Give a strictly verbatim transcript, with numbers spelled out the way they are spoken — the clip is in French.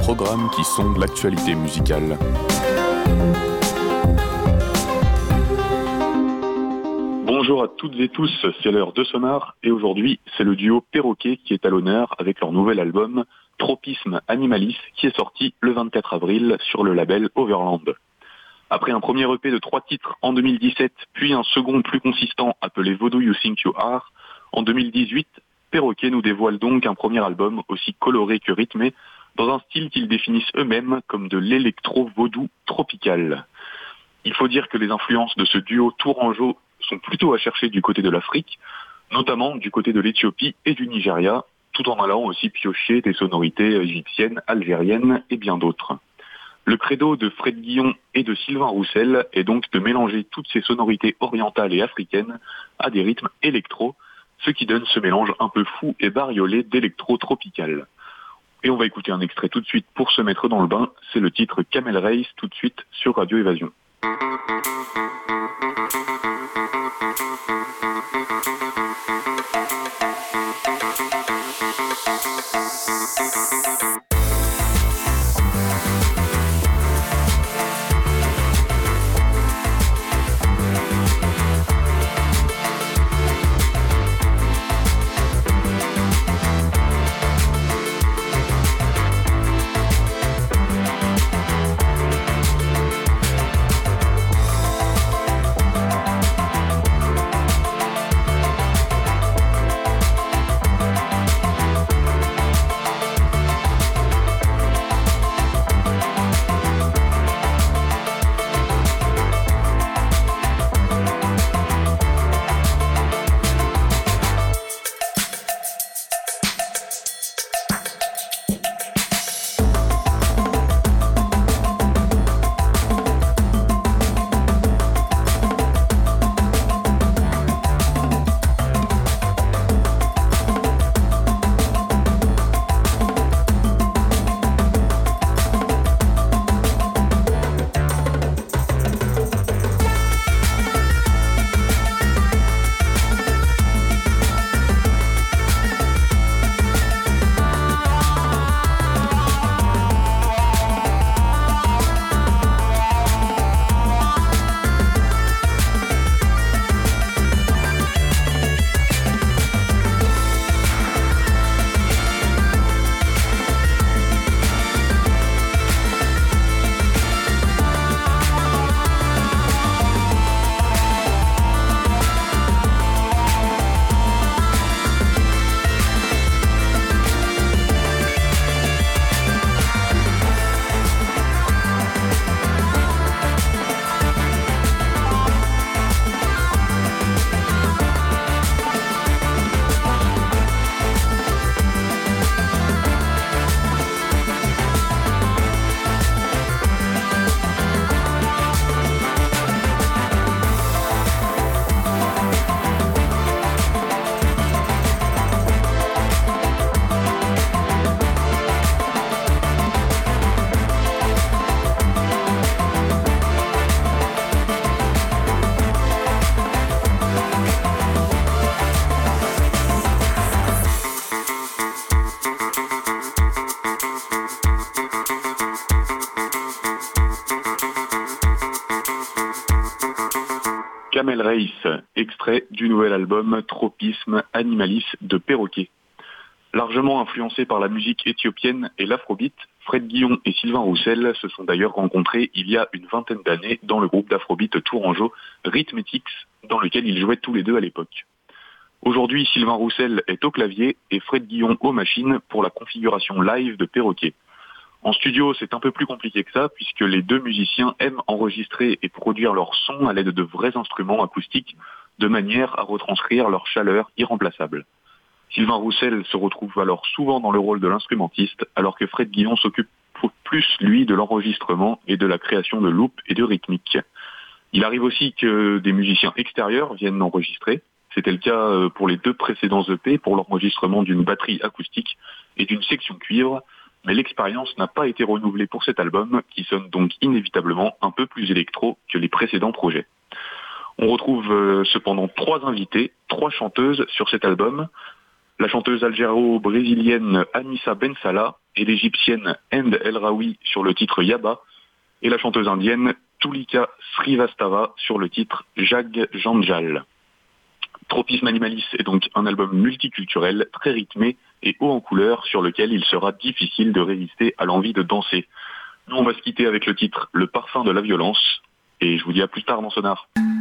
programme qui sonde l'actualité musicale. Bonjour à toutes et tous, c'est l'heure de Sonar et aujourd'hui c'est le duo Perroquet qui est à l'honneur avec leur nouvel album Tropisme Animalis qui est sorti le vingt-quatre avril sur le label Overland. Après un premier E P de trois titres en deux mille dix-sept, puis un second plus consistant appelé Vodou You Think You Are, en deux mille dix-huit, Perroquet nous dévoile donc un premier album aussi coloré que rythmé, dans un style qu'ils définissent eux-mêmes comme de l'électro-vaudou tropical. Il faut dire que les influences de ce duo tourangeau sont plutôt à chercher du côté de l'Afrique, notamment du côté de l'Éthiopie et du Nigeria, tout en allant aussi piocher des sonorités égyptiennes, algériennes et bien d'autres. Le credo de Fred Guillon et de Sylvain Roussel est donc de mélanger toutes ces sonorités orientales et africaines à des rythmes électro, ce qui donne ce mélange un peu fou et bariolé d'électro-tropical. Et on va écouter un extrait tout de suite pour se mettre dans le bain, c'est le titre Camel Race tout de suite sur Radio Évasion. Camel Race, extrait du nouvel album Tropisme Animalis de Perroquet. Largement influencés par la musique éthiopienne et l'afrobeat, Fred Guillon et Sylvain Roussel se sont d'ailleurs rencontrés il y a une vingtaine d'années dans le groupe d'afrobeat tourangeau Rhythmetics, dans lequel ils jouaient tous les deux à l'époque. Aujourd'hui, Sylvain Roussel est au clavier et Fred Guillon aux machines pour la configuration live de Perroquet. En studio, c'est un peu plus compliqué que ça, puisque les deux musiciens aiment enregistrer et produire leur son à l'aide de vrais instruments acoustiques, de manière à retranscrire leur chaleur irremplaçable. Sylvain Roussel se retrouve alors souvent dans le rôle de l'instrumentiste, alors que Fred Guillon s'occupe plus, lui, de l'enregistrement et de la création de loops et de rythmiques. Il arrive aussi que des musiciens extérieurs viennent enregistrer. C'était le cas pour les deux précédents E P, pour l'enregistrement d'une batterie acoustique et d'une section cuivre, mais l'expérience n'a pas été renouvelée pour cet album, qui sonne donc inévitablement un peu plus électro que les précédents projets. On retrouve euh, cependant trois invités, trois chanteuses sur cet album. La chanteuse algéro-brésilienne Anissa Ben Salah et l'égyptienne End El Raoui sur le titre Yaba, et la chanteuse indienne Tulika Srivastava sur le titre Jag Janjal. Tropisme Animalis est donc un album multiculturel, très rythmé et haut en couleurs, sur lequel il sera difficile de résister à l'envie de danser. Nous, on va se quitter avec le titre Le parfum de la violence, et je vous dis à plus tard dans Sonar.